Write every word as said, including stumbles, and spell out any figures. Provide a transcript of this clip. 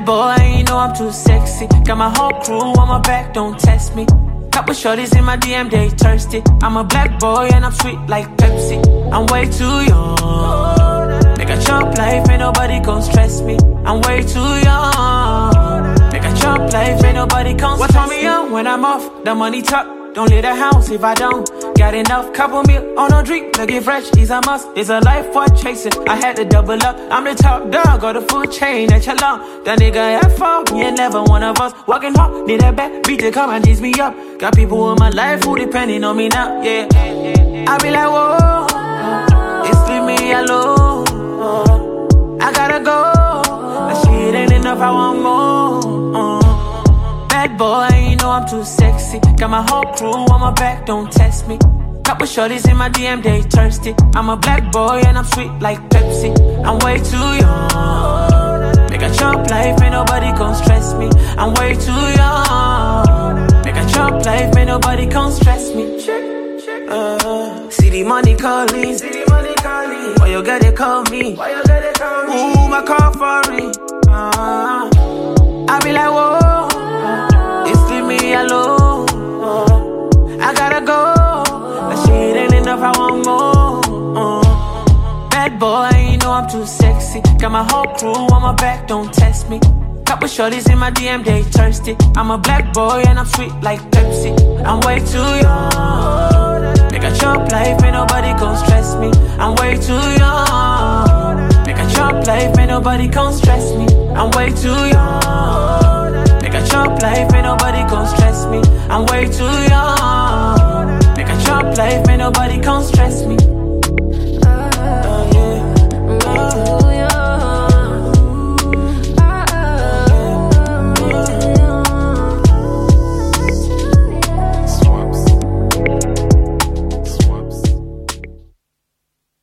Bad boy, you know I'm too sexy. Got my whole crew on my back, don't test me. Couple shorties in my D M, they thirsty. I'm a black boy and I'm sweet like Pepsi. I'm way too young. Make a chump life, ain't nobody gon' stress me. I'm way too young. Make a chump life, ain't nobody gon' stress me. What me young when I'm off, the money talk. Don't leave the house if I don't. Got enough, couple meal on a drink, looking fresh, is a must. It's a life worth chasing, I had to double up. I'm the top dog, got the food chain at your long. That nigga at fault, he ain't never one of us. Walking hard, need a back, beat to come and tease me up. Got people in my life who depending on me now, yeah. I be like, whoa, just leave me alone. I gotta go, that shit ain't enough, I want more. Bad boy, you know I'm too sexy. Got my whole crew on my back, don't test me. Couple shorties in my D M, they thirsty. I'm a black boy and I'm sweet like Pepsi. I'm way too young. Make a chump life, ain't nobody gon' stress me. I'm way too young. Make a chump life, ain't nobody gon' stress me. Uh, see the money calling. Why you gotta call me? Ooh, my car foreign. Uh, I be like, whoa. Leave me alone. I gotta go. That shit ain't enough, I want more. Bad boy, you know I'm too sexy. Got my whole crew on my back, don't test me. Couple shorties in my D M, they thirsty. I'm a black boy and I'm sweet like Pepsi. I'm way too young. Make a chump life, ain't nobody gon' stress me. I'm way too young. Make a chump life, ain't nobody gon' stress me. I'm way too young.